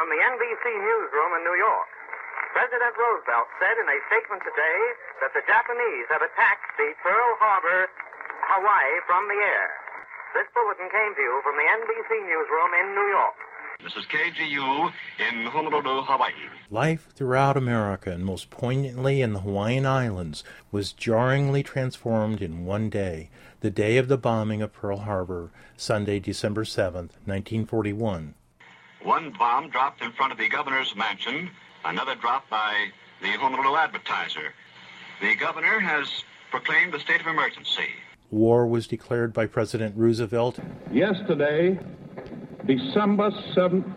from the NBC newsroom in New York. President Roosevelt said in a statement today that the Japanese have attacked the Pearl Harbor, Hawaii, from the air. This bulletin came to you from the NBC newsroom in New York. This is KGU in Honolulu, Hawaii. Life throughout America, and most poignantly in the Hawaiian Islands, was jarringly transformed in one day, the day of the bombing of Pearl Harbor, Sunday, December 7th, 1941. One bomb dropped in front of the governor's mansion, another dropped by the Honolulu Advertiser. The governor has proclaimed a state of emergency. War was declared by President Roosevelt. Yesterday, December 7th,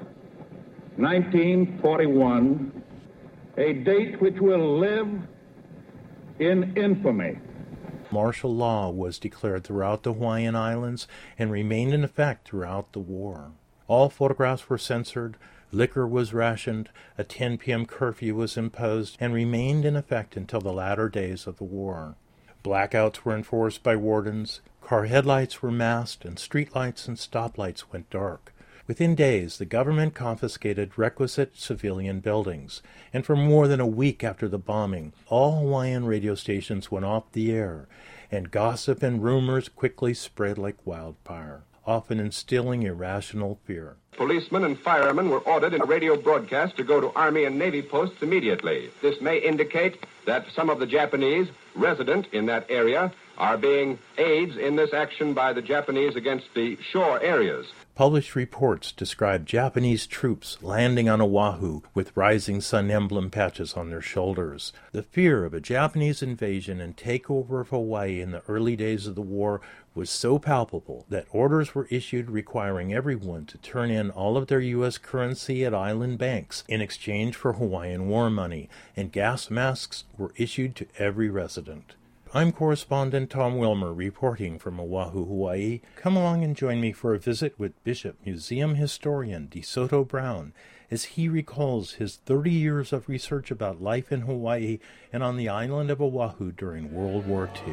1941, a date which will live in infamy. Martial law was declared throughout the Hawaiian Islands and remained in effect throughout the war. All photographs were censored, liquor was rationed, a 10 p.m. curfew was imposed, and remained in effect until the latter days of the war. Blackouts were enforced by wardens, car headlights were masked, and streetlights and stoplights went dark. Within days, the government confiscated requisite civilian buildings, and for more than a week after the bombing, all Hawaiian radio stations went off the air, and gossip and rumors quickly spread like wildfire, often instilling irrational fear. Policemen and firemen were ordered in a radio broadcast to go to Army and Navy posts immediately. This may indicate that some of the Japanese resident in that area are being aids in this action by the Japanese against the shore areas. Published reports describe Japanese troops landing on Oahu with rising sun emblem patches on their shoulders. The fear of a Japanese invasion and takeover of Hawaii in the early days of the war was so palpable that orders were issued requiring everyone to turn in all of their U.S. currency at island banks in exchange for Hawaiian war money, and gas masks were issued to every resident. I'm correspondent Tom Wilmer reporting from Oahu, Hawaii. Come along and join me for a visit with Bishop Museum historian DeSoto Brown as he recalls his 30 years of research about life in Hawaii and on the island of Oahu during World War II.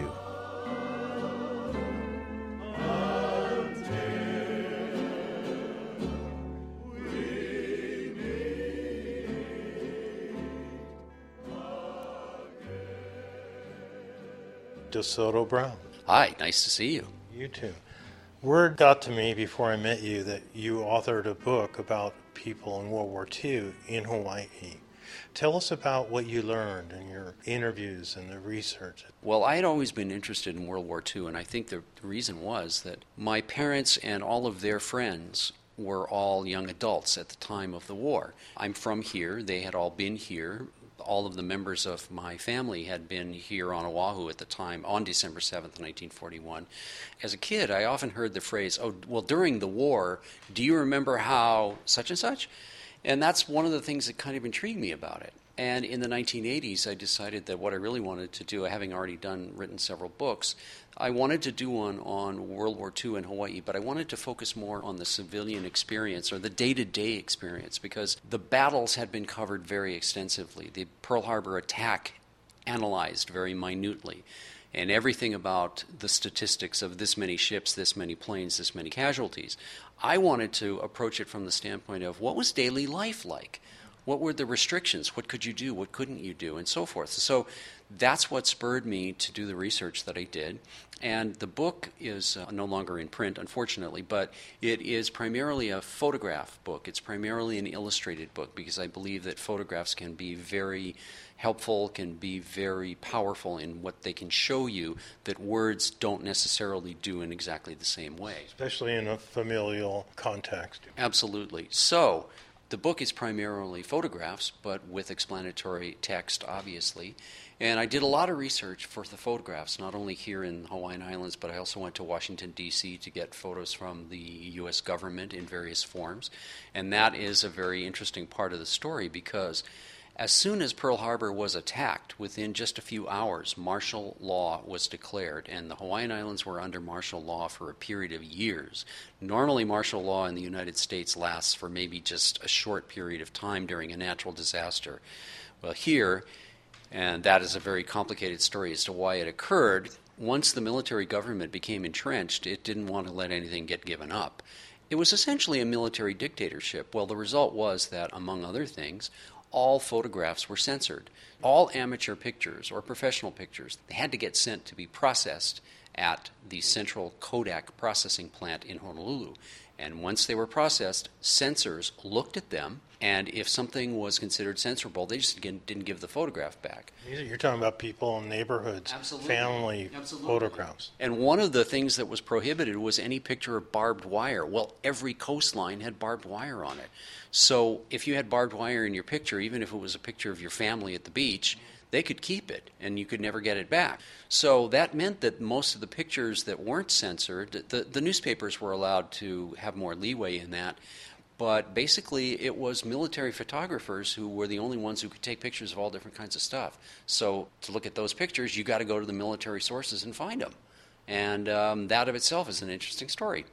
DeSoto Brown. Hi, nice to see you. You too. Word got to me before I met you that you authored a book about people in World War II in Hawaii. Tell us about what you learned in your interviews and the research. Well, I had always been interested in World War II, and I think the reason was that my parents and all of their friends were all young adults at the time of the war. I'm from here. They had all been here. All of the members of my family had been here on Oahu at the time, on December 7th, 1941. As a kid, I often heard the phrase, oh, well, during the war, do you remember how such and such? And that's one of the things that kind of intrigued me about it. And in the 1980s, I decided that what I really wanted to do, having already written several books, I wanted to do one on World War II in Hawaii, but I wanted to focus more on the civilian experience or the day-to-day experience because the battles had been covered very extensively. The Pearl Harbor attack analyzed very minutely, and everything about the statistics of this many ships, this many planes, this many casualties. I wanted to approach it from the standpoint of what was daily life like? What were the restrictions? What could you do? What couldn't you do? And so forth. So that's what spurred me to do the research that I did. And the book is no longer in print, unfortunately, but it is primarily a photograph book. It's primarily an illustrated book because I believe that photographs can be very helpful, can be very powerful in what they can show you that words don't necessarily do in exactly the same way. Especially in a familial context. Absolutely. So the book is primarily photographs, but with explanatory text, obviously. And I did a lot of research for the photographs, not only here in the Hawaiian Islands, but I also went to Washington, D.C. to get photos from the U.S. government in various forms. And that is a very interesting part of the story because as soon as Pearl Harbor was attacked, within just a few hours, martial law was declared, and the Hawaiian Islands were under martial law for a period of years. Normally, martial law in the United States lasts for maybe just a short period of time during a natural disaster. Well, here, and that is a very complicated story as to why it occurred, once the military government became entrenched, it didn't want to let anything get given up. It was essentially a military dictatorship. Well, the result was that, among other things, all photographs were censored. All amateur pictures or professional pictures, they had to get sent to be processed at the Central Kodak processing plant in Honolulu. And once they were processed, censors looked at them, and if something was considered censorable, they just didn't give the photograph back. You're talking about people in neighborhoods, family photographs. And one of the things that was prohibited was any picture of barbed wire. Well, every coastline had barbed wire on it. So if you had barbed wire in your picture, even if it was a picture of your family at the beach, they could keep it, and you could never get it back. So that meant that most of the pictures that weren't censored, the newspapers were allowed to have more leeway in that, but basically it was military photographers who were the only ones who could take pictures of all different kinds of stuff. So to look at those pictures, you got to go to the military sources and find them. And that of itself is an interesting story.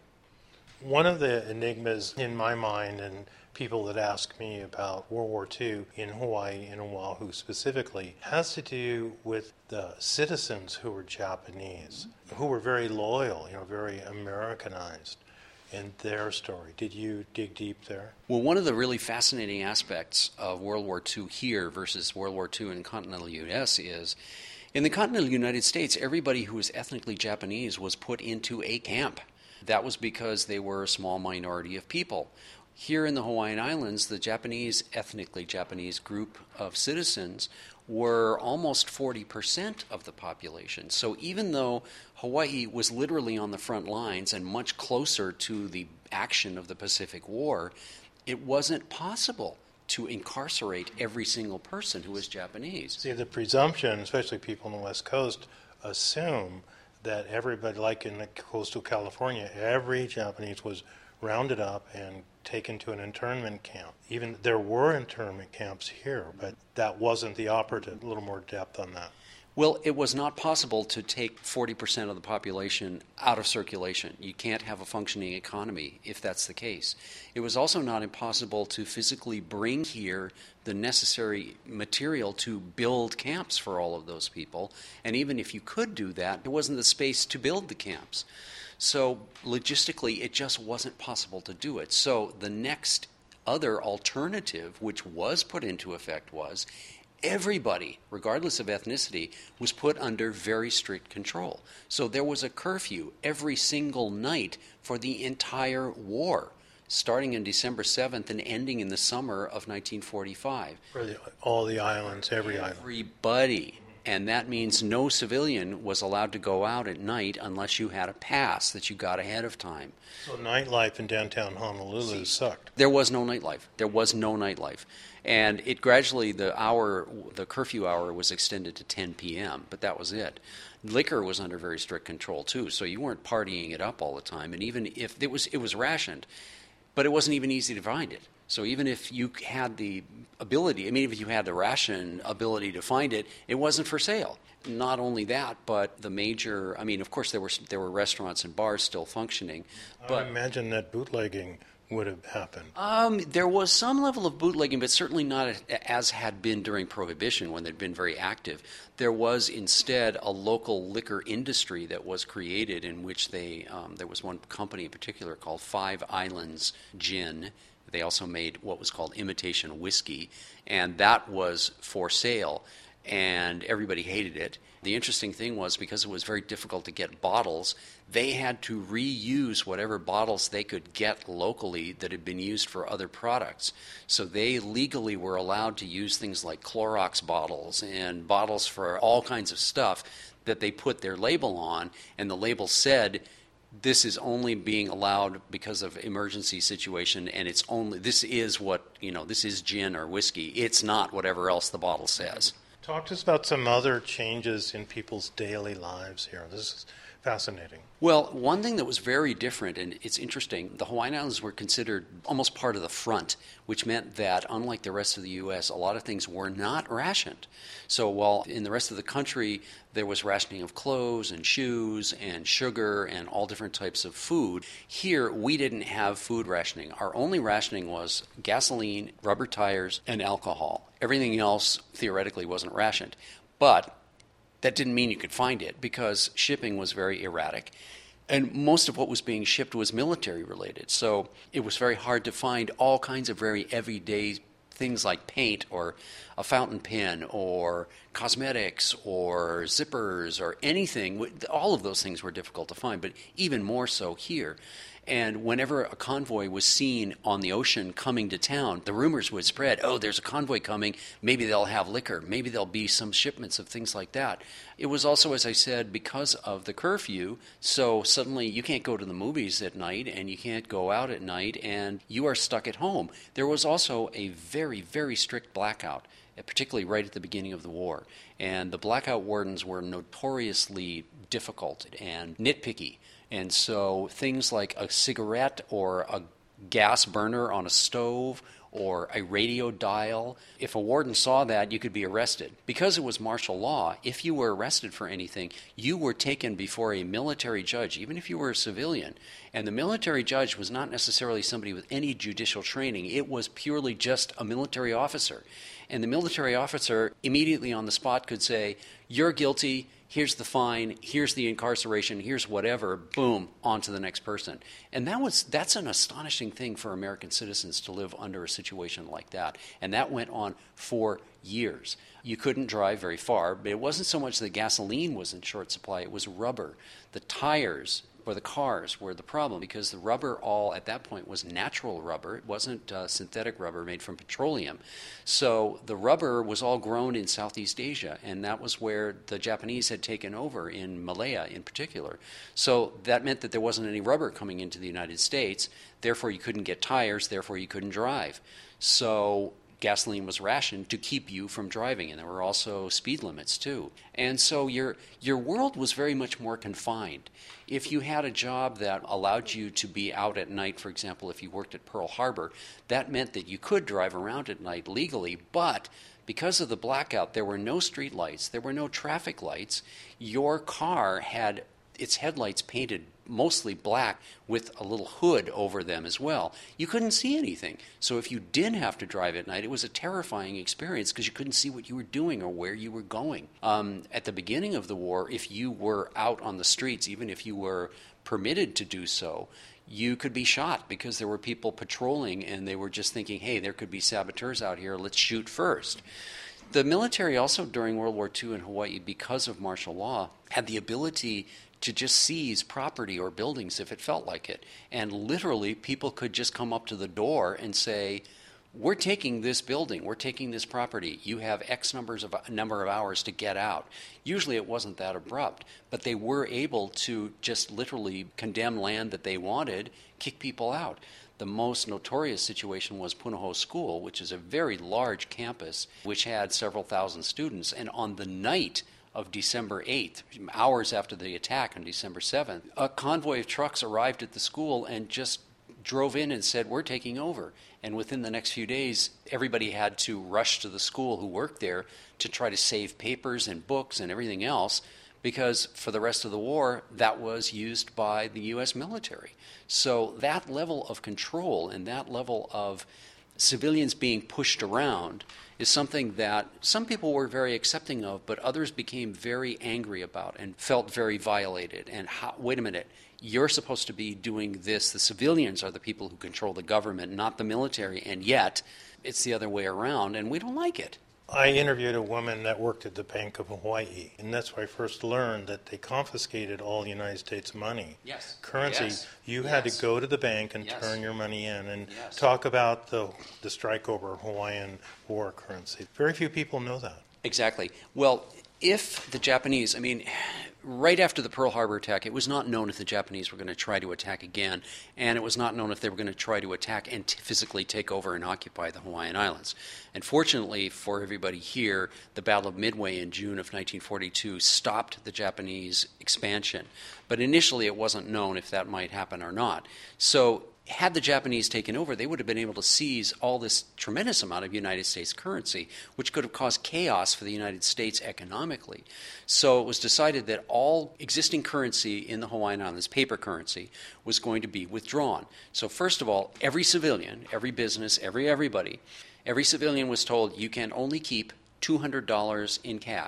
One of the enigmas in my mind, and people that ask me about World War II in Hawaii and Oahu specifically, has to do with the citizens who were Japanese, who were very loyal, very Americanized in their story. Did you dig deep there? Well, one of the really fascinating aspects of World War II here versus World War II in continental U.S. is, in the continental United States, everybody who was ethnically Japanese was put into a camp. That was because they were a small minority of people. Here in the Hawaiian Islands, the ethnically Japanese group of citizens were almost 40% of the population. So even though Hawaii was literally on the front lines and much closer to the action of the Pacific War, it wasn't possible to incarcerate every single person who was Japanese. See, the presumption, especially people on the West Coast, assume that everybody, like in coastal California, every Japanese was rounded up and taken to an internment camp. Even there were internment camps here, but that wasn't the operative. A little more depth on that. Well, it was not possible to take 40% of the population out of circulation. You can't have a functioning economy if that's the case. It was also not impossible to physically bring here the necessary material to build camps for all of those people. And even if you could do that, there wasn't the space to build the camps. So logistically, it just wasn't possible to do it. So the next other alternative, which was put into effect, was everybody, regardless of ethnicity, was put under very strict control. So there was a curfew every single night for the entire war, starting on December 7th and ending in the summer of 1945. For all the islands, every island. Everybody. And that means no civilian was allowed to go out at night unless you had a pass that you got ahead of time. So nightlife in downtown Honolulu sucked. There was no nightlife. There was no nightlife. And it gradually, the curfew hour was extended to 10 p.m., but that was it. Liquor was under very strict control, too, so you weren't partying it up all the time. And even if it was rationed, but it wasn't even easy to find it. So even if you had the ability, if you had the ration ability to find it, it wasn't for sale. Not only that, but the major, of course there were restaurants and bars still functioning. But I imagine that bootlegging would have happened. There was some level of bootlegging, but certainly not as had been during Prohibition when they'd been very active. There was instead a local liquor industry that was created in which there was one company in particular called Five Islands Gin. They also made what was called imitation whiskey, and that was for sale, and everybody hated it. The interesting thing was, because it was very difficult to get bottles, they had to reuse whatever bottles they could get locally that had been used for other products. So they legally were allowed to use things like Clorox bottles and bottles for all kinds of stuff that they put their label on, and the label said, this is only being allowed because of emergency situation, and this is gin or whiskey. It's not whatever else the bottle says. Talk to us about some other changes in people's daily lives here. This is fascinating. Well, one thing that was very different, and it's interesting, the Hawaiian Islands were considered almost part of the front, which meant that, unlike the rest of the U.S., a lot of things were not rationed. So while in the rest of the country there was rationing of clothes and shoes and sugar and all different types of food, here we didn't have food rationing. Our only rationing was gasoline, rubber tires, and alcohol. Everything else theoretically wasn't rationed. But that didn't mean you could find it, because shipping was very erratic. And most of what was being shipped was military related. So it was very hard to find all kinds of very everyday things like paint or a fountain pen or cosmetics or zippers or anything. All of those things were difficult to find, but even more so here. And whenever a convoy was seen on the ocean coming to town, the rumors would spread, oh, there's a convoy coming, maybe they'll have liquor, maybe there'll be some shipments of things like that. It was also, as I said, because of the curfew, so suddenly you can't go to the movies at night and you can't go out at night and you are stuck at home. There was also a very, very strict blackout, particularly right at the beginning of the war. And the blackout wardens were notoriously difficult and nitpicky. And so things like a cigarette or a gas burner on a stove or a radio dial, if a warden saw that, you could be arrested. Because it was martial law, if you were arrested for anything, you were taken before a military judge, even if you were a civilian. And the military judge was not necessarily somebody with any judicial training. It was purely just a military officer. And the military officer immediately on the spot could say, you're guilty, here's the fine, here's the incarceration, here's whatever, boom, on to the next person. And that's an astonishing thing for American citizens to live under a situation like that. And that went on for years. You couldn't drive very far, but it wasn't so much that gasoline was in short supply, it was rubber. The tires for the cars were the problem because the rubber all at that point was natural rubber. It wasn't synthetic rubber made from petroleum. So the rubber was all grown in Southeast Asia, and that was where the Japanese had taken over, in Malaya in particular. So that meant that there wasn't any rubber coming into the United States. Therefore, you couldn't get tires. Therefore, you couldn't drive. So gasoline was rationed to keep you from driving, and there were also speed limits too. And so your world was very much more confined. If you had a job that allowed you to be out at night, for example, if you worked at Pearl Harbor, that meant that you could drive around at night legally, but because of the blackout, there were no street lights, there were no traffic lights. Your car had its headlights painted mostly black with a little hood over them as well. You couldn't see anything. So if you did have to drive at night, it was a terrifying experience because you couldn't see what you were doing or where you were going. At the beginning of the war, if you were out on the streets, even if you were permitted to do so, you could be shot because there were people patrolling and they were just thinking, hey, there could be saboteurs out here, let's shoot first. The military also during World War II in Hawaii, because of martial law, had the ability to just seize property or buildings if it felt like it. And literally, people could just come up to the door and say, we're taking this building, we're taking this property, you have X number of hours to get out. Usually it wasn't that abrupt, but they were able to just literally condemn land that they wanted, kick people out. The most notorious situation was Punahou School, which is a very large campus, which had several thousand students, and on the night of December 8th, hours after the attack on December 7th, a convoy of trucks arrived at the school and just drove in and said, we're taking over. And within the next few days, everybody had to rush to the school who worked there to try to save papers and books and everything else, because for the rest of the war, that was used by the U.S. military. So that level of control and that level of civilians being pushed around is something that some people were very accepting of, but others became very angry about and felt very violated. And wait a minute, you're supposed to be doing this. The civilians are the people who control the government, not the military, and yet it's the other way around, and we don't like it. I interviewed a woman that worked at the Bank of Hawaii, and that's where I first learned that they confiscated all the United States money. Yes. Currency. Yes. You had to go to the bank and turn your money in and talk about the strike over Hawaiian war currency. Very few people know that. Exactly. Well, if the Japanese, right after the Pearl Harbor attack, it was not known if the Japanese were going to try to attack again, and it was not known if they were going to try to attack and physically take over and occupy the Hawaiian Islands. And fortunately for everybody here, the Battle of Midway in June of 1942 stopped the Japanese expansion. But initially it wasn't known if that might happen or not. So had the Japanese taken over, they would have been able to seize all this tremendous amount of United States currency, which could have caused chaos for the United States economically. So it was decided that all existing currency in the Hawaiian Islands, paper currency, was going to be withdrawn. So first of all, every civilian, every business, every civilian was told you can only keep $200 in cash.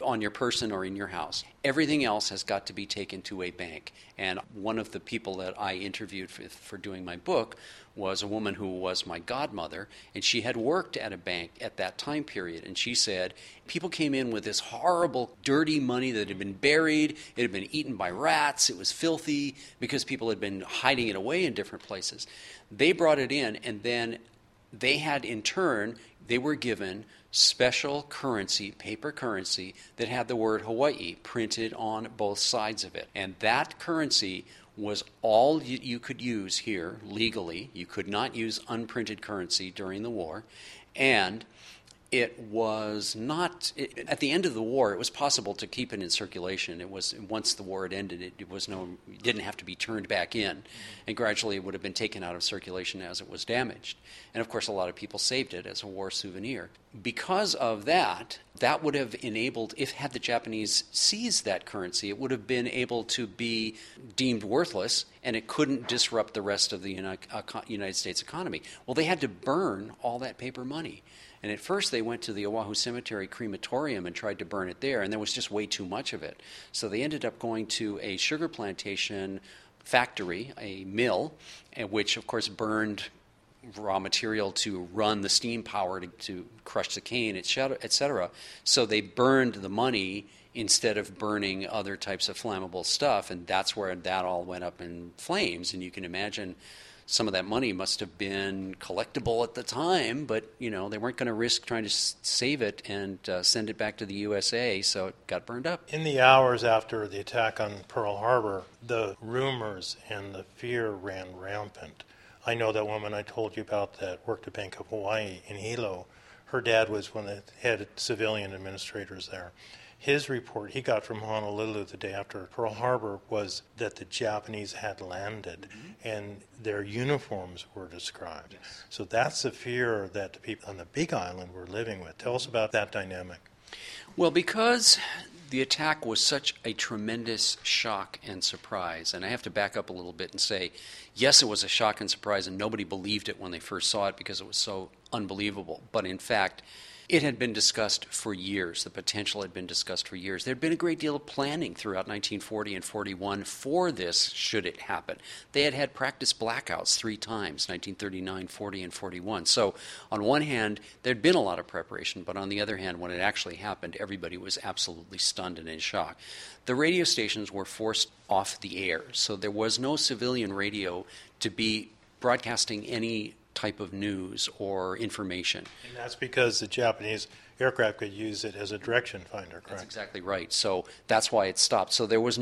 on your person or in your house. Everything else has got to be taken to a bank. And one of the people that I interviewed for doing my book was a woman who was my godmother, and she had worked at a bank at that time period. And she said people came in with this horrible, dirty money that had been buried. It had been eaten by rats. It was filthy because people had been hiding it away in different places. They brought it in, and then they had, in turn, they were given special currency, paper currency, that had the word Hawaii printed on both sides of it. And that currency was all you could use here legally. You could not use unprinted currency during the war. And it was not, at the end of the war, it was possible to keep it in circulation. It was, once the war had ended, it didn't have to be turned back in. And gradually it would have been taken out of circulation as it was damaged. And of course, a lot of people saved it as a war souvenir. Because of that, that would have enabled, had the Japanese seized that currency, it would have been able to be deemed worthless, and it couldn't disrupt the rest of the United States economy. Well, they had to burn all that paper money. And at first they went to the Oahu Cemetery crematorium and tried to burn it there, and there was just way too much of it. So they ended up going to a sugar plantation factory, a mill, which of course burned raw material to run the steam power to crush the cane, et cetera. So they burned the money instead of burning other types of flammable stuff, and that's where that all went up in flames. And you can imagine some of that money must have been collectible at the time, but they weren't going to risk trying to save it and send it back to the USA, so it got burned up. In the hours after the attack on Pearl Harbor, the rumors and the fear ran rampant. I know that woman I told you about that worked at Bank of Hawaii in Hilo. Her dad was one of the head civilian administrators there. His report he got from Honolulu the day after Pearl Harbor was that the Japanese had landed, and their uniforms were described. Yes. So that's the fear that the people on the Big Island were living with. Tell us about that dynamic. Well, because the attack was such a tremendous shock and surprise, and I have to back up a little bit and say, yes, it was a shock and surprise, and nobody believed it when they first saw it because it was so unbelievable. But in fact, it had been discussed for years. The potential had been discussed for years. There had been a great deal of planning throughout 1940 and 41 for this, should it happen. They had had practice blackouts 3 times, 1939, 40, and 41. So on one hand, there had been a lot of preparation, but on the other hand, when it actually happened, everybody was absolutely stunned and in shock. The radio stations were forced off the air, so there was no civilian radio to be broadcasting any type of news or information. And that's because the Japanese aircraft could use it as a direction finder, correct? That's exactly right. So that's why it stopped. So there were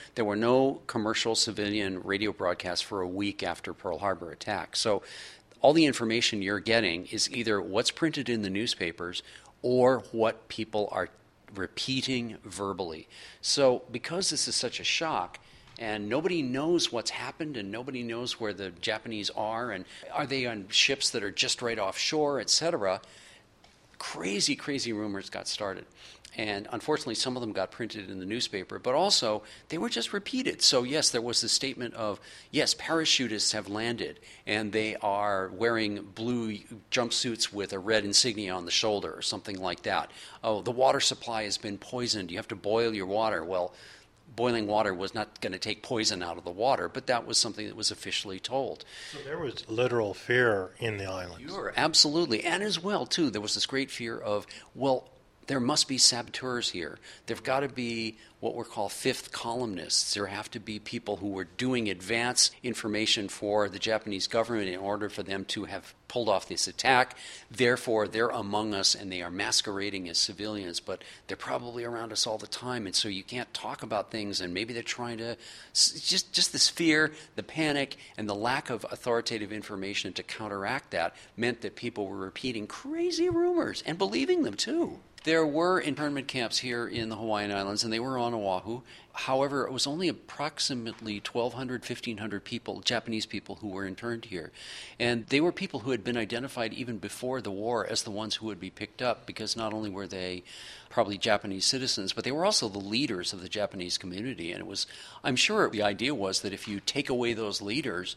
no commercial civilian radio broadcasts for a week after Pearl Harbor attack. So all the information you're getting is either what's printed in the newspapers or what people are repeating verbally. So because this is such a shock, and nobody knows what's happened, and nobody knows where the Japanese are, and are they on ships that are just right offshore, etc. Crazy, crazy rumors got started. And unfortunately, some of them got printed in the newspaper, but also they were just repeated. So yes, there was the statement of, yes, parachutists have landed, and they are wearing blue jumpsuits with a red insignia on the shoulder or something like that. Oh, the water supply has been poisoned. You have to boil your water. Well, boiling water was not going to take poison out of the water, but that was something that was officially told. So there was literal fear in the islands. Sure, absolutely. And as well, too, there was this great fear of, well, there must be saboteurs here. There've got to be what we're called fifth columnists. There have to be people who were doing advance information for the Japanese government in order for them to have pulled off this attack. Therefore, they're among us and they are masquerading as civilians, but they're probably around us all the time, and so you can't talk about things, and maybe they're trying to... Just this fear, the panic, and the lack of authoritative information to counteract that meant that people were repeating crazy rumors and believing them, too. There were internment camps here in the Hawaiian Islands, and they were on Oahu. However, it was only approximately 1,200, 1,500 people, Japanese people, who were interned here. And they were people who had been identified even before the war as the ones who would be picked up, because not only were they probably Japanese citizens, but they were also the leaders of the Japanese community. And it was, I'm sure the idea was that if you take away those leaders,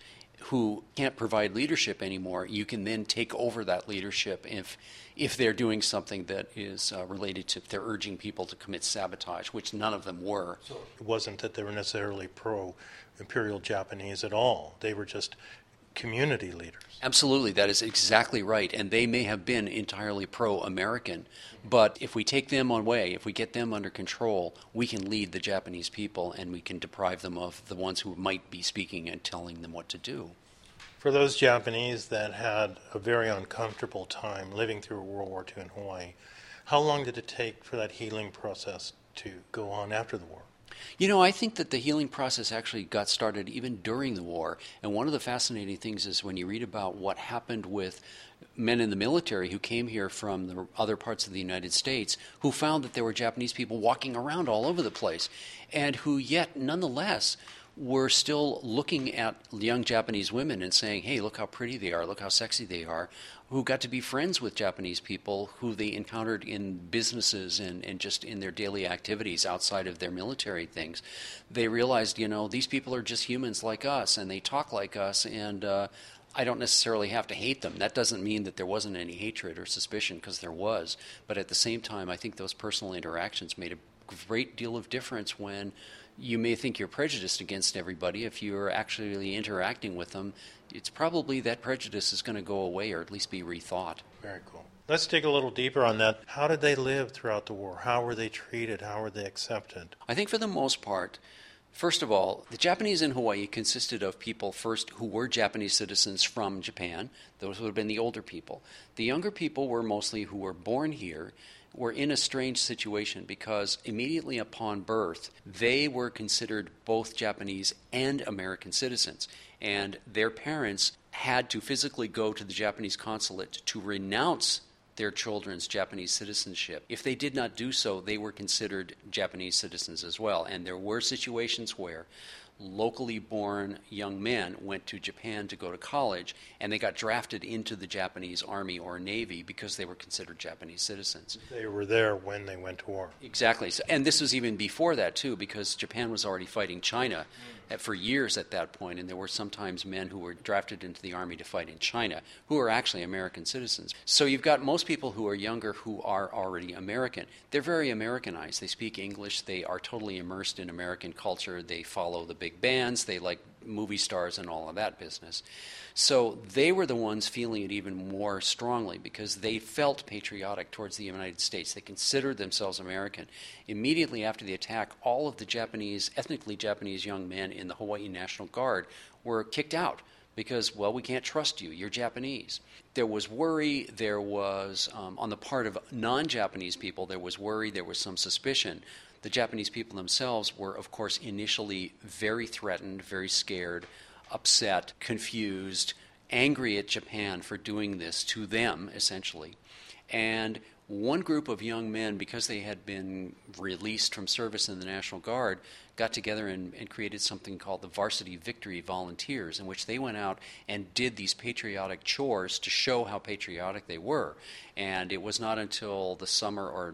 who can't provide leadership anymore, you can then take over that leadership if they're doing something that is related to, if they're urging people to commit sabotage, which none of them were. So it wasn't that they were necessarily pro-imperial Japanese at all. They were just community leaders. Absolutely, that is exactly right. And they may have been entirely pro-American, but if we take them away, if we get them under control, we can lead the Japanese people and we can deprive them of the ones who might be speaking and telling them what to do. For those Japanese that had a very uncomfortable time living through World War II in Hawaii, how long did it take for that healing process to go on after the war? You know, I think that the healing process actually got started even during the war. And one of the fascinating things is when you read about what happened with men in the military who came here from the other parts of the United States who found that there were Japanese people walking around all over the place and who yet nonetheless were still looking at young Japanese women and saying, hey, look how pretty they are, look how sexy they are, who got to be friends with Japanese people who they encountered in businesses and just in their daily activities outside of their military things. They realized, you know, these people are just humans like us and they talk like us, and I don't necessarily have to hate them. That doesn't mean that there wasn't any hatred or suspicion, because there was. But at the same time, I think those personal interactions made a great deal of difference when you may think you're prejudiced against everybody. If you're actually interacting with them, it's probably that prejudice is going to go away or at least be rethought. Very cool. Let's dig a little deeper on that. How did they live throughout the war? How were they treated? How were they accepted? I think for the most part, first of all, the Japanese in Hawaii consisted of people first who were Japanese citizens from Japan. Those would have been the older people. The younger people were mostly who were born here, were in a strange situation because immediately upon birth, they were considered both Japanese and American citizens. And their parents had to physically go to the Japanese consulate to renounce their children's Japanese citizenship. If they did not do so, they were considered Japanese citizens as well. And there were situations where locally born young men went to Japan to go to college, and they got drafted into the Japanese Army or Navy because they were considered Japanese citizens. They were there when they went to war. Exactly. So, and this was even before that, too, because Japan was already fighting China for years at that point, and there were sometimes men who were drafted into the Army to fight in China who are actually American citizens. So you've got most people who are younger who are already American. They're very Americanized. They speak English. They are totally immersed in American culture. They follow the big bands. They like movie stars and all of that business. So they were the ones feeling it even more strongly because they felt patriotic towards the United States. They considered themselves American. Immediately after the attack, all of the Japanese, ethnically Japanese young men in the Hawaii National Guard were kicked out because, well, we can't trust you. You're Japanese. There was worry. There was, on the part of non-Japanese people, there was worry. There was some suspicion. The Japanese people themselves were, of course, initially very threatened, very scared, upset, confused, angry at Japan for doing this to them, essentially. And one group of young men, because they had been released from service in the National Guard, got together and created something called the Varsity Victory Volunteers, in which they went out and did these patriotic chores to show how patriotic they were. And it was not until the summer or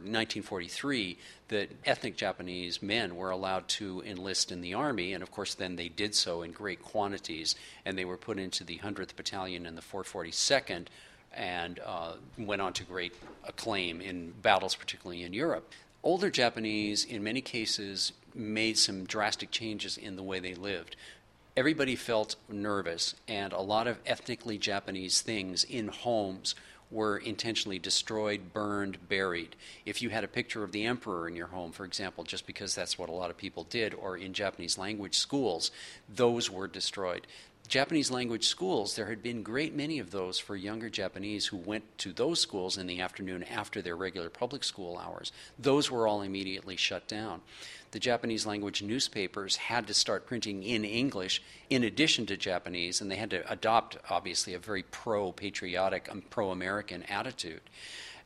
1943 that ethnic Japanese men were allowed to enlist in the Army, and of course then they did so in great quantities, and they were put into the 100th Battalion and the 442nd, and went on to great acclaim in battles, particularly in Europe. Older Japanese, in many cases, made some drastic changes in the way they lived. Everybody felt nervous, and a lot of ethnically Japanese things in homes were intentionally destroyed, burned, buried. If you had a picture of the emperor in your home, for example, just because that's what a lot of people did, or in Japanese language schools, those were destroyed. Japanese language schools, there had been a great many of those for younger Japanese who went to those schools in the afternoon after their regular public school hours. Those were all immediately shut down. The Japanese language newspapers had to start printing in English in addition to Japanese, and they had to adopt, obviously, a very pro-patriotic, pro-American attitude.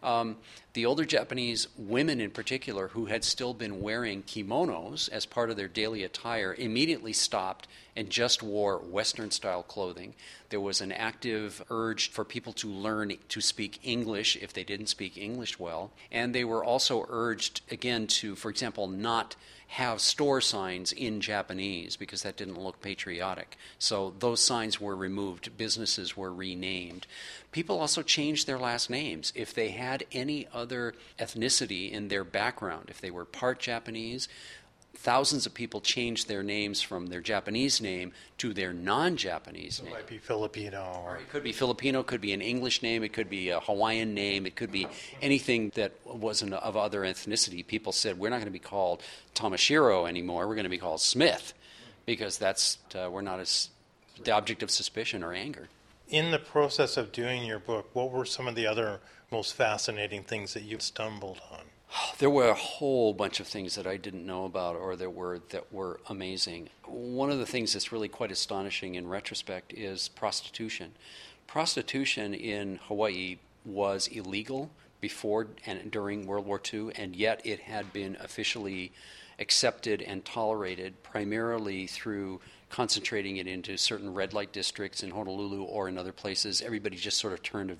The older Japanese women in particular, who had still been wearing kimonos as part of their daily attire, immediately stopped and just wore Western-style clothing. There was an active urge for people to learn to speak English if they didn't speak English well. And they were also urged, again, to, for example, not have store signs in Japanese because that didn't look patriotic. So those signs were removed. Businesses were renamed. People also changed their last names. If they had any other ethnicity in their background, if they were part Japanese, thousands of people changed their names from their Japanese name to their non-Japanese name. It might be Filipino. Or it could be Filipino, could be an English name, it could be a Hawaiian name, it could be anything that wasn't of other ethnicity. People said, we're not going to be called Tamashiro anymore, we're going to be called Smith, because we're not as the object of suspicion or anger. In the process of doing your book, what were some of the other most fascinating things that you stumbled on? There were a whole bunch of things that I didn't know about or that were amazing. One of the things that's really quite astonishing in retrospect is prostitution. Prostitution in Hawaii was illegal before and during World War II, and yet it had been officially accepted and tolerated primarily through concentrating it into certain red light districts in Honolulu or in other places. Everybody just sort of turned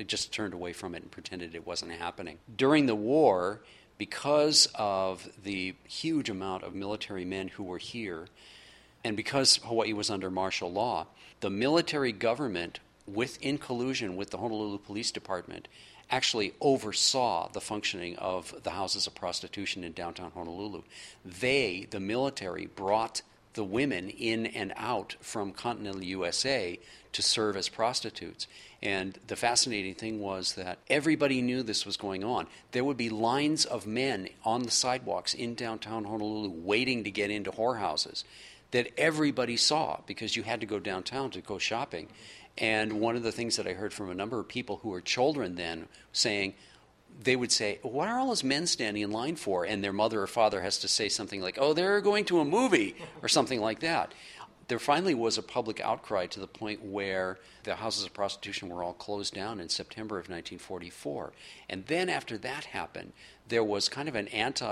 away from it and pretended it wasn't happening. During the war, because of the huge amount of military men who were here, and because Hawaii was under martial law, the military government, in collusion with the Honolulu Police Department, actually oversaw the functioning of the houses of prostitution in downtown Honolulu. The military, brought the women in and out from continental USA to serve as prostitutes. And the fascinating thing was that everybody knew this was going on. There would be lines of men on the sidewalks in downtown Honolulu waiting to get into whorehouses that everybody saw because you had to go downtown to go shopping. And one of the things that I heard from a number of people who were children then saying, they would say, what are all those men standing in line for? And their mother or father has to say something like, oh, they're going to a movie or something like that. There finally was a public outcry to the point where the houses of prostitution were all closed down in September of 1944. And then after that happened, there was kind of a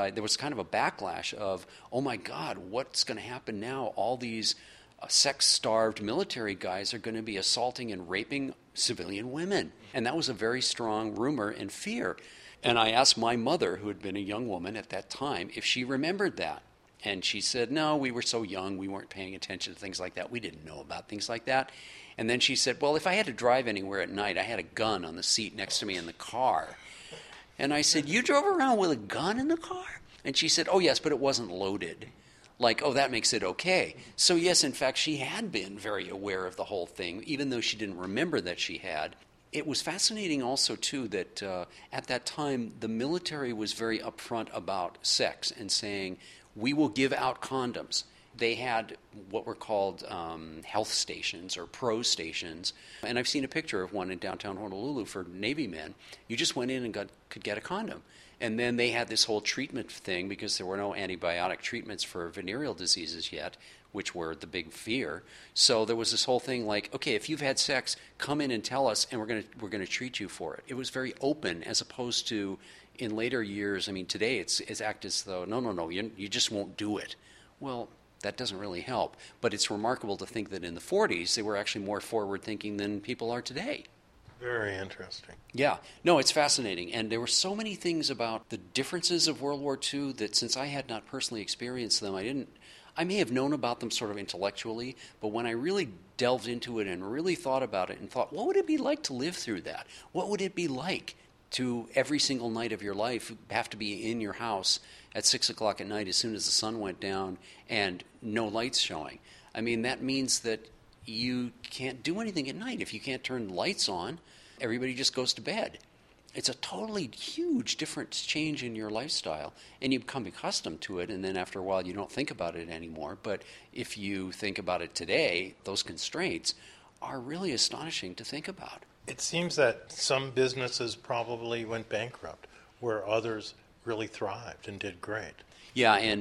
backlash of, oh my God, what's going to happen now? All these sex-starved military guys are going to be assaulting and raping civilian women. And that was a very strong rumor and fear. And I asked my mother, who had been a young woman at that time, if she remembered that. And she said, no, we were so young, we weren't paying attention to things like that. We didn't know about things like that. And then she said, well, if I had to drive anywhere at night, I had a gun on the seat next to me in the car. And I said, you drove around with a gun in the car? And she said, oh, yes, but it wasn't loaded. Like, oh, that makes it okay. So, yes, in fact, she had been very aware of the whole thing, even though she didn't remember that she had. It was fascinating also, too, that at that time, the military was very upfront about sex and saying, we will give out condoms. They had what were called health stations or pro stations. And I've seen a picture of one in downtown Honolulu for Navy men. You just went in and could get a condom. And then they had this whole treatment thing because there were no antibiotic treatments for venereal diseases yet, which were the big fear. So there was this whole thing like, okay, if you've had sex, come in and tell us, and we're going to treat you for it. It was very open, as opposed to in later years. I mean, today it's act as though no, you just won't do it. Well, that doesn't really help. But it's remarkable to think that in the 40s they were actually more forward-thinking than people are today. Very interesting. Yeah. No, it's fascinating. And there were so many things about the differences of World War II that since I had not personally experienced them, I may have known about them sort of intellectually, but when I really delved into it and really thought about it and thought, what would it be like to live through that? What would it be like to every single night of your life have to be in your house at 6 o'clock at night as soon as the sun went down and no lights showing? I mean, that means that you can't do anything at night. If you can't turn lights on, everybody just goes to bed. It's a totally huge difference change in your lifestyle, and you become accustomed to it, and then after a while you don't think about it anymore. But if you think about it today, those constraints are really astonishing to think about. It seems that some businesses probably went bankrupt, where others really thrived and did great. Yeah, and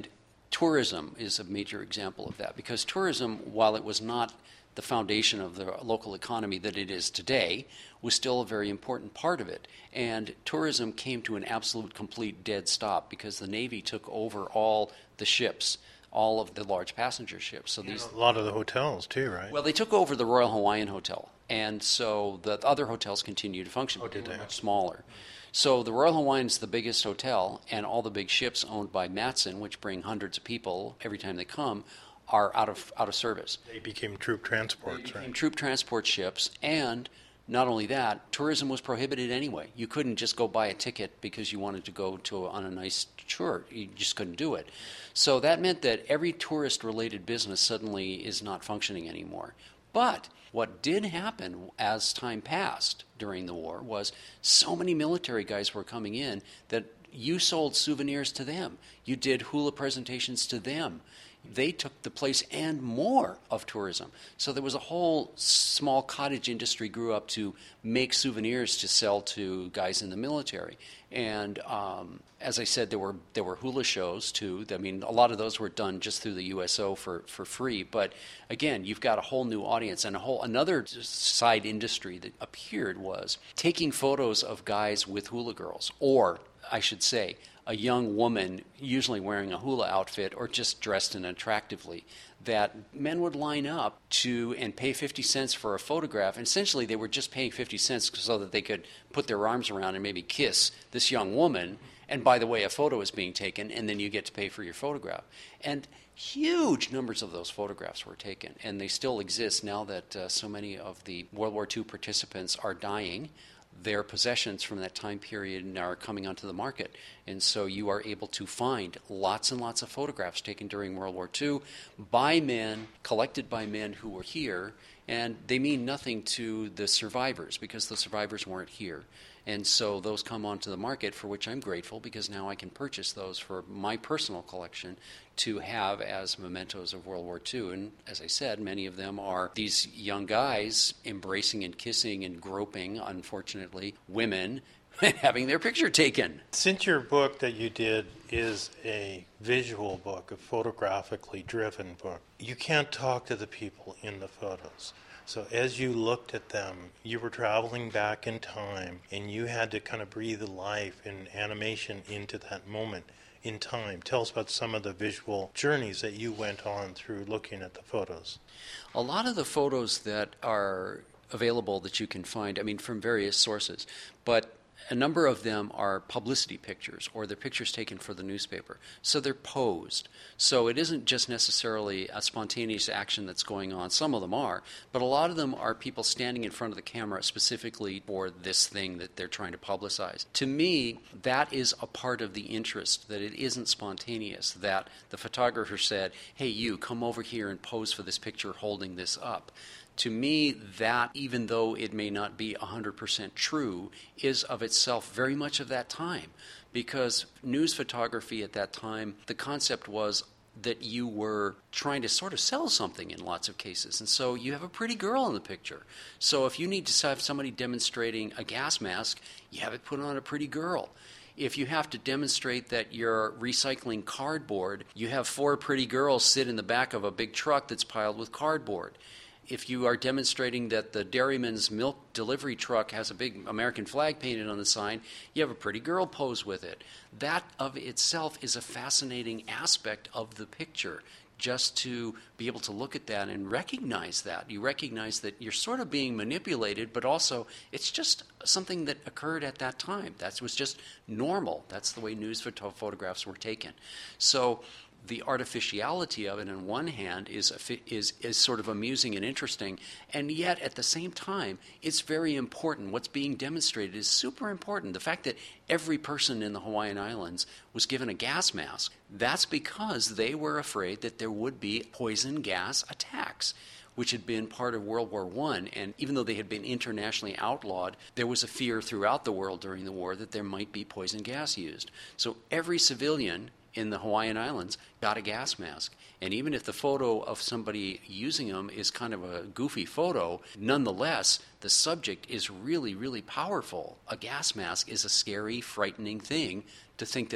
tourism is a major example of that, because tourism, while it was not the foundation of the local economy that it is today, was still a very important part of it. And tourism came to an absolute complete dead stop because the Navy took over all the ships, all of the large passenger ships. So these, a lot of the hotels too, right? well, they took over the Royal Hawaiian Hotel, and so the other hotels continue to function, but they were much smaller. So the Royal Hawaiian's the biggest hotel, and all the big ships owned by Matson, which bring hundreds of people every time they come, are out of service. They became troop transports, They became right? troop transport ships, and not only that, tourism was prohibited anyway. You couldn't just go buy a ticket because you wanted to go on a nice tour. You just couldn't do it. So that meant that every tourist-related business suddenly is not functioning anymore. But what did happen as time passed during the war was so many military guys were coming in that you sold souvenirs to them. You did hula presentations to them. They took the place and more of tourism. So there was a whole small cottage industry grew up to make souvenirs to sell to guys in the military. And as I said, there were hula shows too. I mean, a lot of those were done just through the USO for free. But again, you've got a whole new audience, and another side industry that appeared was taking photos of guys with hula girls, or I should say, a young woman, usually wearing a hula outfit or just dressed in attractively, that men would line up to and pay 50 cents for a photograph. And essentially, they were just paying 50 cents so that they could put their arms around and maybe kiss this young woman. And by the way, a photo is being taken, and then you get to pay for your photograph. And huge numbers of those photographs were taken, and they still exist now that so many of the World War II participants are dying. Their possessions from that time period are coming onto the market. And so you are able to find lots and lots of photographs taken during World War II by men, collected by men who were here, and they mean nothing to the survivors because the survivors weren't here. And so those come onto the market, for which I'm grateful, because now I can purchase those for my personal collection to have as mementos of World War II. And as I said, many of them are these young guys embracing and kissing and groping, unfortunately, women having their picture taken. Since your book that you did is a visual book, a photographically driven book, you can't talk to the people in the photos. So as you looked at them, you were traveling back in time, and you had to kind of breathe life and animation into that moment in time. Tell us about some of the visual journeys that you went on through looking at the photos. A lot of the photos that are available that you can find, I mean, from various sources, but a number of them are publicity pictures, or they're pictures taken for the newspaper. So they're posed. So it isn't just necessarily a spontaneous action that's going on. Some of them are, but a lot of them are people standing in front of the camera specifically for this thing that they're trying to publicize. To me, that is a part of the interest, that it isn't spontaneous, that the photographer said, hey, you, come over here and pose for this picture holding this up. To me, that, even though it may not be 100% true, is of itself very much of that time. Because news photography at that time, the concept was that you were trying to sort of sell something in lots of cases. And so you have a pretty girl in the picture. So if you need to have somebody demonstrating a gas mask, you have it put on a pretty girl. If you have to demonstrate that you're recycling cardboard, you have 4 pretty girls sit in the back of a big truck that's piled with cardboard. If you are demonstrating that the dairyman's milk delivery truck has a big American flag painted on the sign, you have a pretty girl pose with it. That of itself is a fascinating aspect of the picture, just to be able to look at that and recognize that. You recognize that you're sort of being manipulated, but also it's just something that occurred at that time. That was just normal. That's the way news photographs were taken. So the artificiality of it, on one hand, is sort of amusing and interesting, and yet at the same time, it's very important. What's being demonstrated is super important. The fact that every person in the Hawaiian Islands was given a gas mask, that's because they were afraid that there would be poison gas attacks, which had been part of World War I. And even though they had been internationally outlawed, there was a fear throughout the world during the war that there might be poison gas used. So every civilian in the Hawaiian Islands got a gas mask. And even if the photo of somebody using them is kind of a goofy photo, nonetheless, the subject is really, really powerful. A gas mask is a scary, frightening thing to think that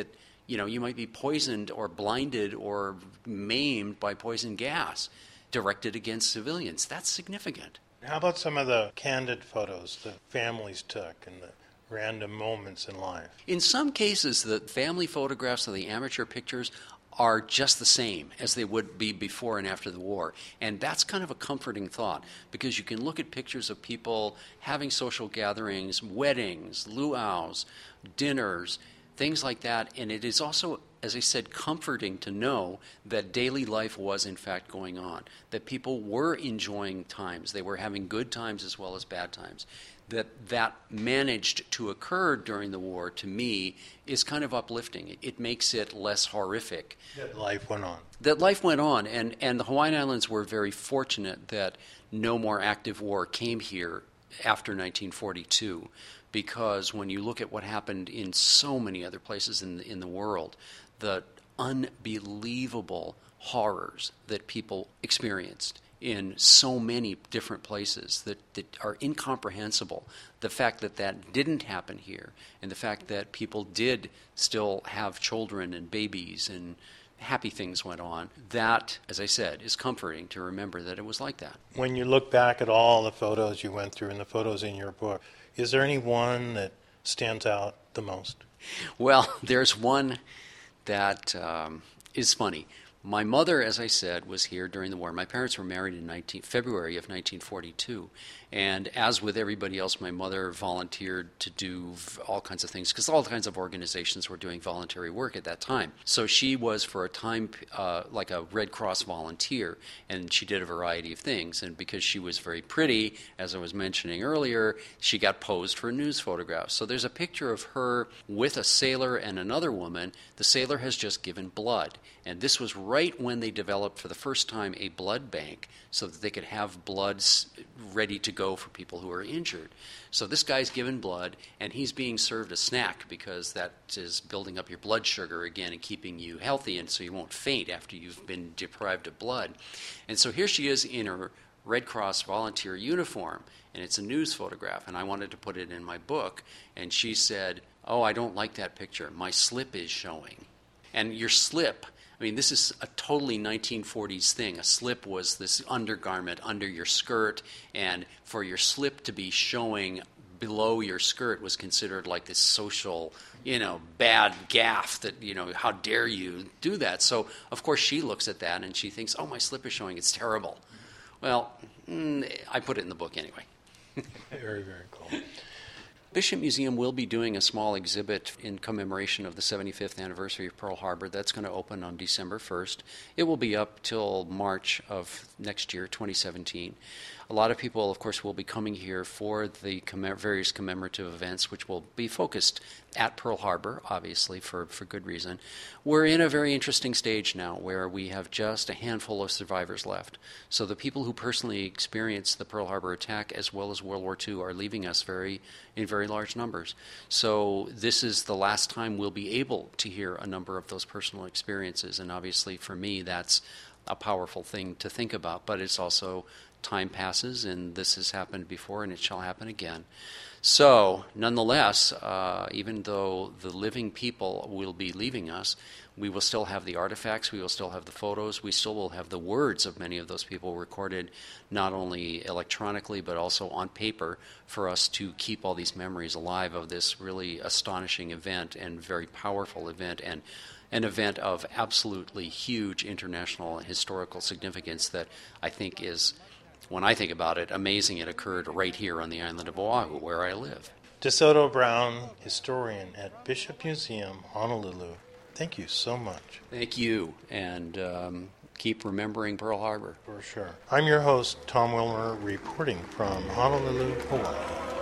You might be poisoned or blinded or maimed by poison gas directed against civilians. That's significant. How about some of the candid photos the families took and the random moments in life? In some cases, the family photographs of the amateur pictures are just the same as they would be before and after the war. And that's kind of a comforting thought, because you can look at pictures of people having social gatherings, weddings, luau's, dinners, things like that. And it is also, as I said, comforting to know that daily life was in fact going on, that people were enjoying times. They were having good times as well as bad times. That managed to occur during the war, to me, is kind of uplifting. It makes it less horrific. That life went on. That life went on, and the Hawaiian Islands were very fortunate that no more active war came here after 1942, because when you look at what happened in so many other places in the world, the unbelievable horrors that people experienced in so many different places that are incomprehensible. The fact that didn't happen here, and the fact that people did still have children and babies and happy things went on, that, as I said, is comforting to remember that it was like that. When you look back at all the photos you went through and the photos in your book, is there any one that stands out the most? Well, there's one that is funny. My mother, as I said, was here during the war. My parents were married in February of 1942. And as with everybody else, my mother volunteered to do all kinds of things, because all kinds of organizations were doing voluntary work at that time. So she was, for a time, like a Red Cross volunteer, and she did a variety of things. And because she was very pretty, as I was mentioning earlier, she got posed for news photographs. So there's a picture of her with a sailor and another woman. The sailor has just given blood. And this was right when they developed for the first time a blood bank, so that they could have blood ready to go for people who are injured. So this guy's given blood, and he's being served a snack, because that is building up your blood sugar again and keeping you healthy, and so you won't faint after you've been deprived of blood. And so here she is in her Red Cross volunteer uniform, and it's a news photograph, and I wanted to put it in my book. And she said, "Oh, I don't like that picture. My slip is showing." And your slip, I mean, this is a totally 1940s thing. A slip was this undergarment under your skirt, and for your slip to be showing below your skirt was considered like this social, bad gaffe that, how dare you do that? So, of course, she looks at that and she thinks, oh, my slip is showing. It's terrible. Well, I put it in the book anyway. Very, very cool. Bishop Museum will be doing a small exhibit in commemoration of the 75th anniversary of Pearl Harbor. That's going to open on December 1st. It will be up till March of next year, 2017. A lot of people, of course, will be coming here for the various commemorative events, which will be focused at Pearl Harbor, obviously, for good reason. We're in a very interesting stage now where we have just a handful of survivors left. So the people who personally experienced the Pearl Harbor attack as well as World War II are leaving us in very large numbers. So this is the last time we'll be able to hear a number of those personal experiences. And obviously, for me, that's a powerful thing to think about. But it's also, time passes, and this has happened before, and it shall happen again. So, nonetheless, even though the living people will be leaving us, we will still have the artifacts, we will still have the photos, we still will have the words of many of those people recorded, not only electronically, but also on paper, for us to keep all these memories alive of this really astonishing event and very powerful event, and an event of absolutely huge international historical significance that I think is, when I think about it, amazing it occurred right here on the island of Oahu, where I live. DeSoto Brown, historian at Bishop Museum, Honolulu. Thank you so much. Thank you, and keep remembering Pearl Harbor. For sure. I'm your host, Tom Wilmer, reporting from Honolulu, Hawaii.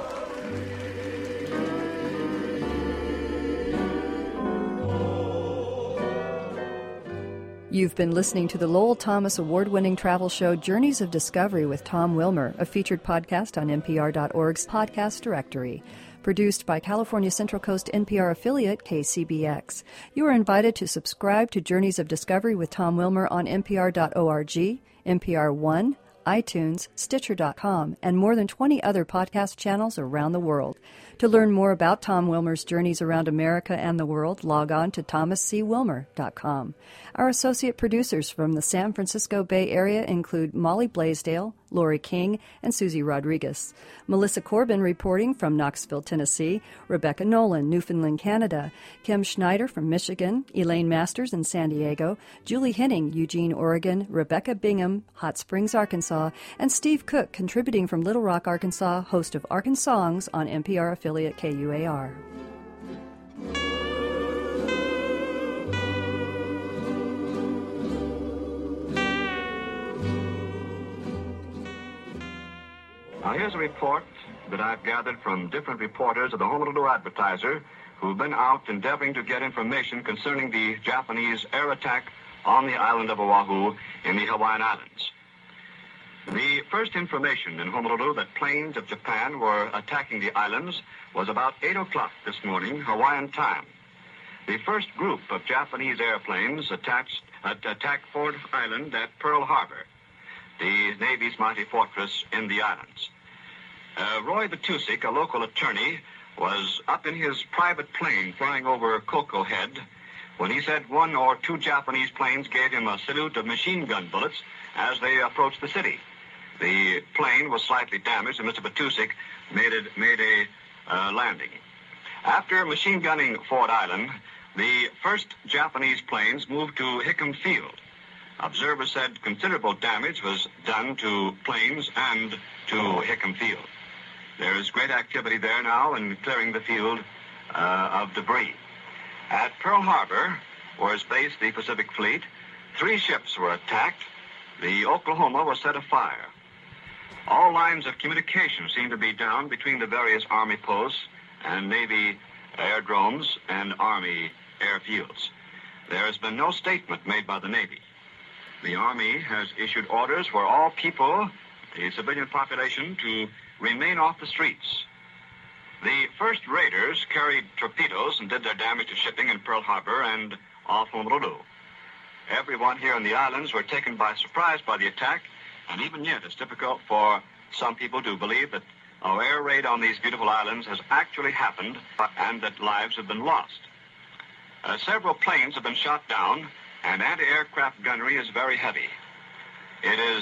You've been listening to the Lowell Thomas award-winning travel show Journeys of Discovery with Tom Wilmer, a featured podcast on NPR.org's podcast directory. Produced by California Central Coast NPR affiliate KCBX. You are invited to subscribe to Journeys of Discovery with Tom Wilmer on NPR.org, NPR One, iTunes, Stitcher.com, and more than 20 other podcast channels around the world. To learn more about Tom Wilmer's journeys around America and the world, log on to thomascwilmer.com. Our associate producers from the San Francisco Bay Area include Molly Blaisdell, Lori King, and Susie Rodriguez. Melissa Corbin reporting from Knoxville, Tennessee, Rebecca Nolan, Newfoundland, Canada, Kim Schneider from Michigan, Elaine Masters in San Diego, Julie Henning, Eugene, Oregon, Rebecca Bingham, Hot Springs, Arkansas, and Steve Cook contributing from Little Rock, Arkansas, host of Arkansas Songs on NPR affiliate KUAR. Now, here's a report that I've gathered from different reporters of the Honolulu Advertiser who've been out endeavoring to get information concerning the Japanese air attack on the island of Oahu in the Hawaiian Islands. The first information in Honolulu that planes of Japan were attacking the islands was about 8 o'clock this morning, Hawaiian time. The first group of Japanese airplanes attacked Ford Island at Pearl Harbor, the Navy's mighty fortress in the islands. Roy Batusik, a local attorney, was up in his private plane flying over Coco Head when he said 1 or 2 Japanese planes gave him a salute of machine gun bullets as they approached the city. The plane was slightly damaged, and Mr. Batusik made a landing. After machine gunning Ford Island, the first Japanese planes moved to Hickam Field. Observers said considerable damage was done to planes and to Hickam Field. There is great activity there now in clearing the field of debris. At Pearl Harbor, where is based the Pacific Fleet, 3 ships were attacked. The Oklahoma was set afire. All lines of communication seem to be down between the various Army posts and Navy aerodromes and Army airfields. There has been no statement made by the Navy. The Army has issued orders for all people, the civilian population, to remain off the streets. The first raiders carried torpedoes and did their damage to shipping in Pearl Harbor and off Honolulu. Everyone here in the islands were taken by surprise by the attack, and even yet it's difficult for some people to believe that our air raid on these beautiful islands has actually happened and that lives have been lost. Several planes have been shot down, and anti-aircraft gunnery is very heavy. It is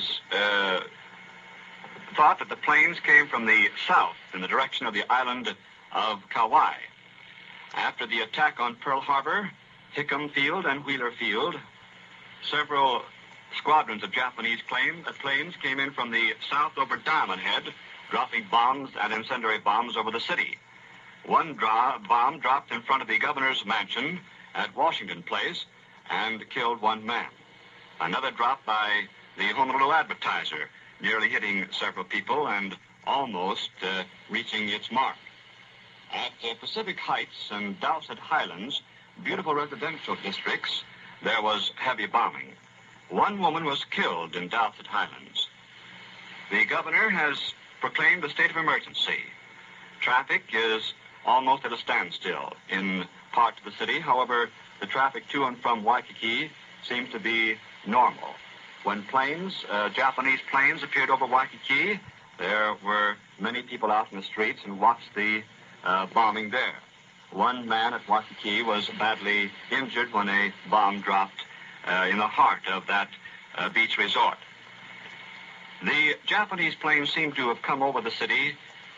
thought that the planes came from the south in the direction of the island of Kauai. After the attack on Pearl Harbor, Hickam Field, and Wheeler Field, several squadrons of Japanese planes came in from the south over Diamond Head, dropping bombs and incendiary bombs over the city. One bomb dropped in front of the governor's mansion at Washington Place and killed 1 man. Another dropped by the Honolulu Advertiser, nearly hitting several people and almost reaching its mark. At Pacific Heights and Dowsett Highlands, beautiful residential districts, there was heavy bombing. 1 woman was killed in Dowsett Highlands. The governor has proclaimed a state of emergency. Traffic is almost at a standstill in parts of the city. However, the traffic to and from Waikiki seems to be normal. When Japanese planes appeared over Waikiki, there were many people out in the streets and watched the bombing there. 1 man at Waikiki was badly injured when a bomb dropped in the heart of that beach resort. The Japanese planes seem to have come over the city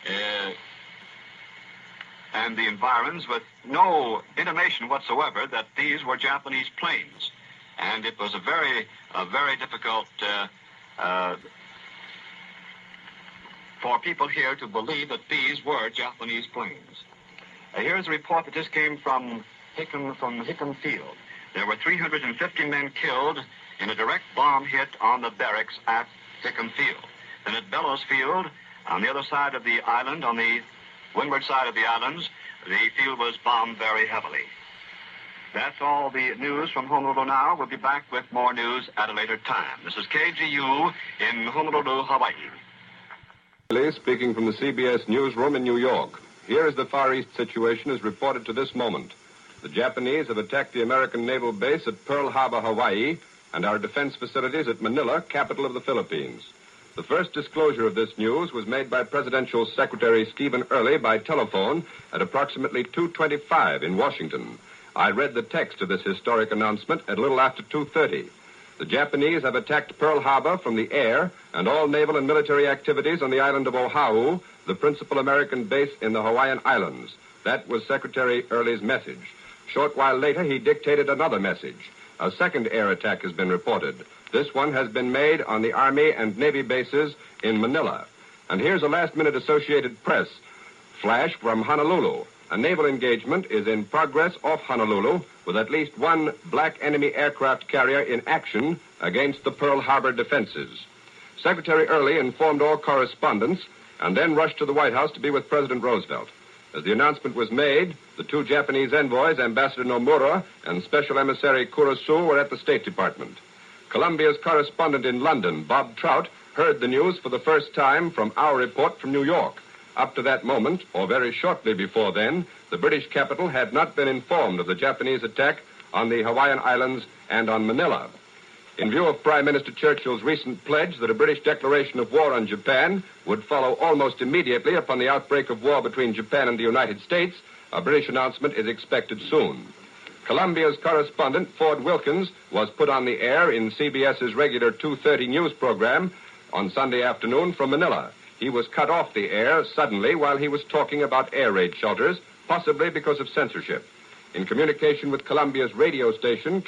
and the environs with no intimation whatsoever that these were Japanese planes. And it was a very difficult for people here to believe that these were Japanese planes. Here's a report that just came from Hickam Field. There were 350 men killed in a direct bomb hit on the barracks at Hickam Field. Then at Bellows Field, on the other side of the island, on the windward side of the islands, the field was bombed very heavily. That's all the news from Honolulu now. We'll be back with more news at a later time. This is KGU in Honolulu, Hawaii. Speaking from the CBS newsroom in New York. Here is the Far East situation as reported to this moment. The Japanese have attacked the American naval base at Pearl Harbor, Hawaii, and our defense facilities at Manila, capital of the Philippines. The first disclosure of this news was made by Presidential Secretary Stephen Early by telephone at approximately 2:25 in Washington. I read the text of this historic announcement at a little after 2:30. The Japanese have attacked Pearl Harbor from the air, and all naval and military activities on the island of Oahu, the principal American base in the Hawaiian Islands. That was Secretary Early's message. Short while later, he dictated another message. A second air attack has been reported. This one has been made on the Army and Navy bases in Manila. And here's a last-minute Associated Press flash from Honolulu. A naval engagement is in progress off Honolulu with at least one black enemy aircraft carrier in action against the Pearl Harbor defenses. Secretary Early informed all correspondents and then rushed to the White House to be with President Roosevelt. As the announcement was made, the two Japanese envoys, Ambassador Nomura and Special Emissary Kurosu, were at the State Department. Columbia's correspondent in London, Bob Trout, heard the news for the first time from our report from New York. Up to that moment, or very shortly before then, the British capital had not been informed of the Japanese attack on the Hawaiian Islands and on Manila. In view of Prime Minister Churchill's recent pledge that a British declaration of war on Japan would follow almost immediately upon the outbreak of war between Japan and the United States, a British announcement is expected soon. Columbia's correspondent, Ford Wilkins, was put on the air in CBS's regular 2:30 news program on Sunday afternoon from Manila. He was cut off the air suddenly while he was talking about air raid shelters, possibly because of censorship. In communication with Columbia's radio station,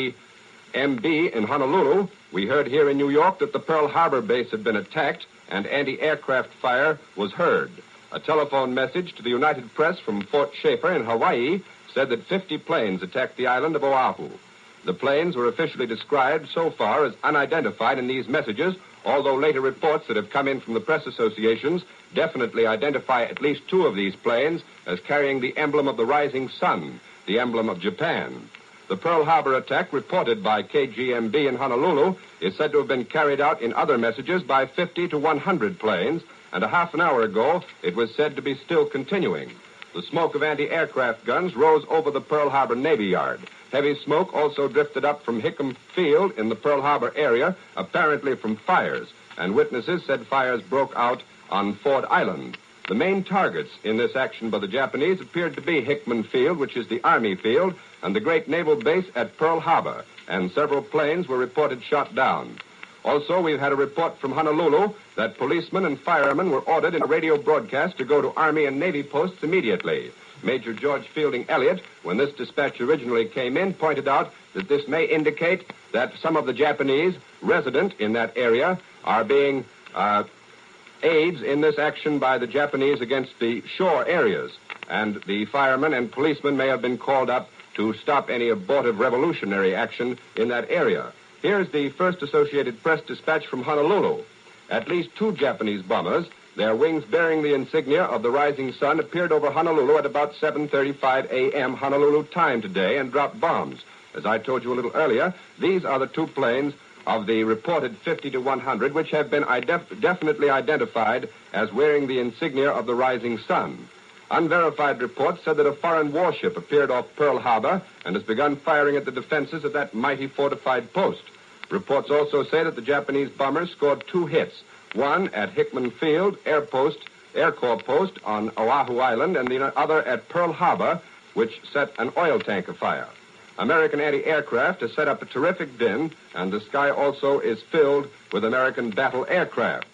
KGMB in Honolulu, we heard here in New York that the Pearl Harbor base had been attacked and anti-aircraft fire was heard. A telephone message to the United Press from Fort Schaefer in Hawaii said that 50 planes attacked the island of Oahu. The planes were officially described so far as unidentified in these messages, although later reports that have come in from the press associations definitely identify at least two of these planes as carrying the emblem of the rising sun, the emblem of Japan. The Pearl Harbor attack, reported by KGMB in Honolulu, is said to have been carried out in other messages by 50 to 100 planes, and a half an hour ago it was said to be still continuing. The smoke of anti-aircraft guns rose over the Pearl Harbor Navy Yard. Heavy smoke also drifted up from Hickam Field in the Pearl Harbor area, apparently from fires, and witnesses said fires broke out on Ford Island. The main targets in this action by the Japanese appeared to be Hickman Field, which is the Army field, and the great naval base at Pearl Harbor, and several planes were reported shot down. Also, we've had a report from Honolulu that policemen and firemen were ordered in a radio broadcast to go to Army and Navy posts immediately. Major George Fielding Elliott, when this dispatch originally came in, pointed out that this may indicate that some of the Japanese resident in that area are being aids in this action by the Japanese against the shore areas, and the firemen and policemen may have been called up to stop any abortive revolutionary action in that area. Here's the first Associated Press dispatch from Honolulu. At least two Japanese bombers, their wings bearing the insignia of the rising sun, appeared over Honolulu at about 7:35 a.m. Honolulu time today and dropped bombs. As I told you a little earlier, these are the two planes of the reported 50 to 100 which have been definitely identified as wearing the insignia of the rising sun. Unverified reports said that a foreign warship appeared off Pearl Harbor and has begun firing at the defenses of that mighty fortified post. Reports also say that the Japanese bombers scored two hits, one at Hickman Field Air Corps Post on Oahu Island, and the other at Pearl Harbor, which set an oil tank afire. American anti-aircraft has set up a terrific din, and the sky also is filled with American battle aircraft.